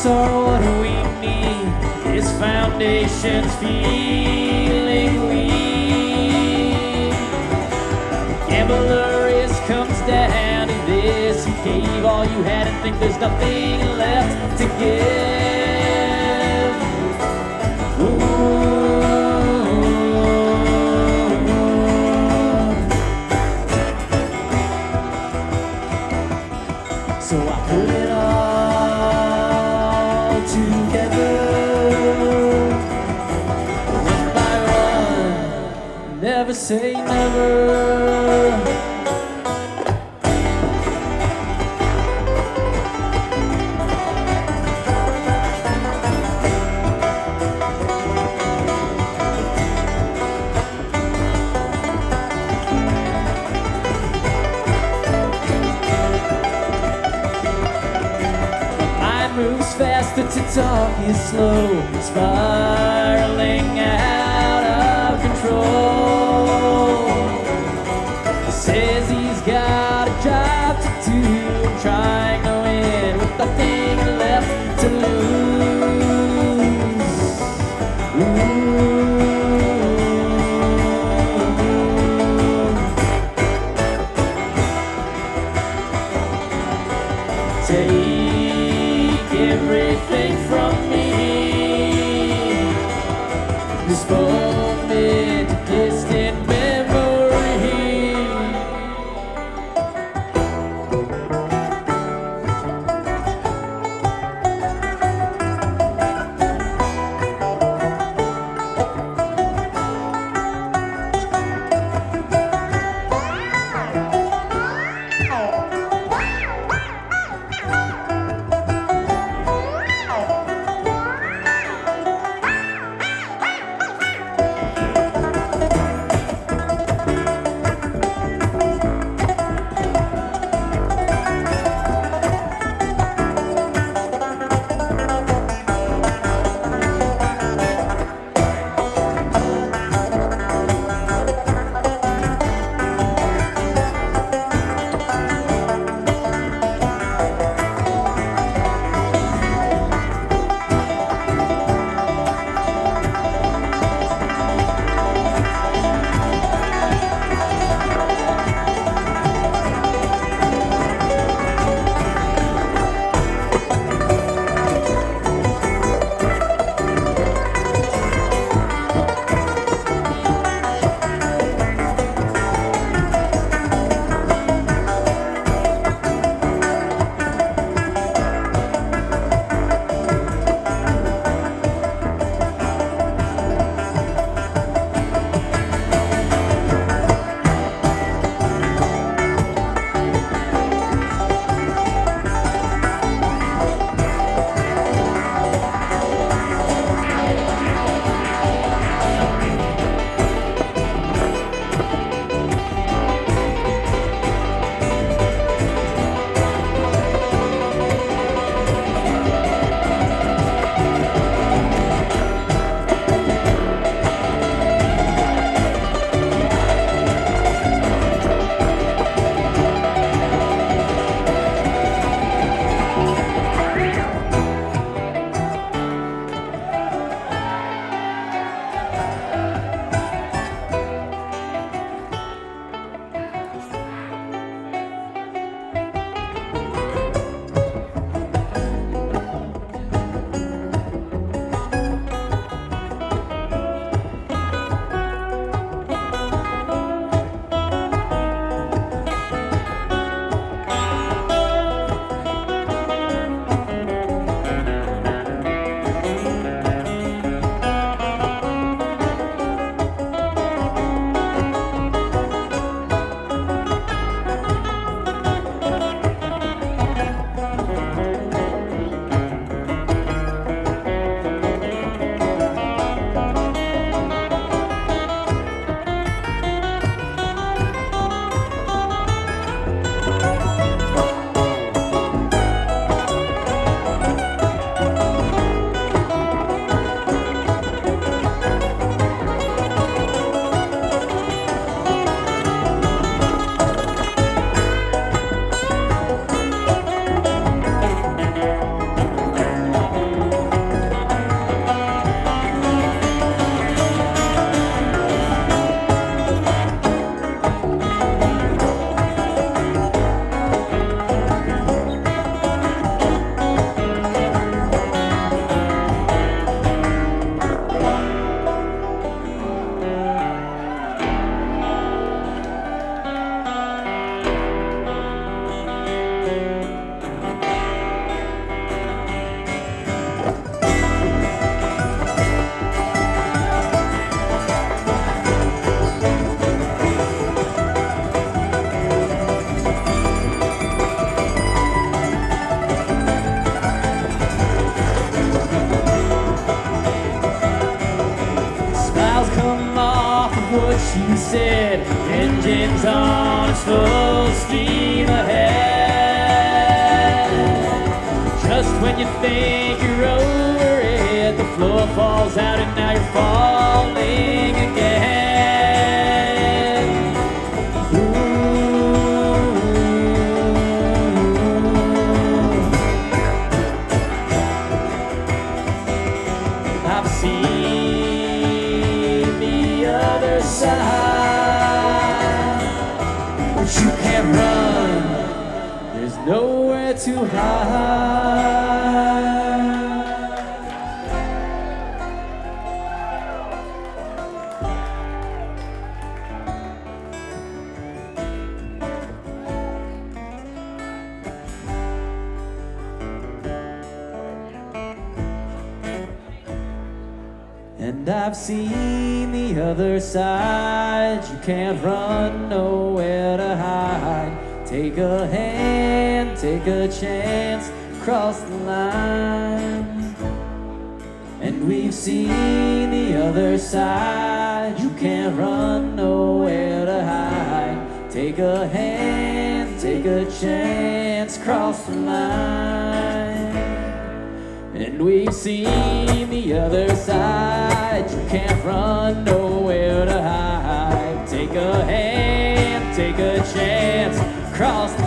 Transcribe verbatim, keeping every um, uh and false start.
Rocks are what we need. This foundation's feeling weak. Gambler risk comes down to this. You gave all you had and think there's nothing left to give. Ooh. So I put it all together, one by one, never say never. Moves faster to talk is slow, spiraling out of control. He says he's got a job to do, trying to win with nothing left to lose. Ooh. Take everything from me. This moment, a distant memory. she said, engines on, it's full steam ahead. Just when you think you're over it, the floor falls out and now you're falling again. Ooh. I've seen the other side, but you can't run, there's nowhere to hide. And I've seen the other side, you can't run, nowhere to hide. Take a hand, take a chance, cross the line. And we've seen the other side, you can't run, nowhere to hide. Take a hand, take a chance, cross the line. And we've seen the other side, you can't run, nowhere to hide. Take a hand, take a chance, cross the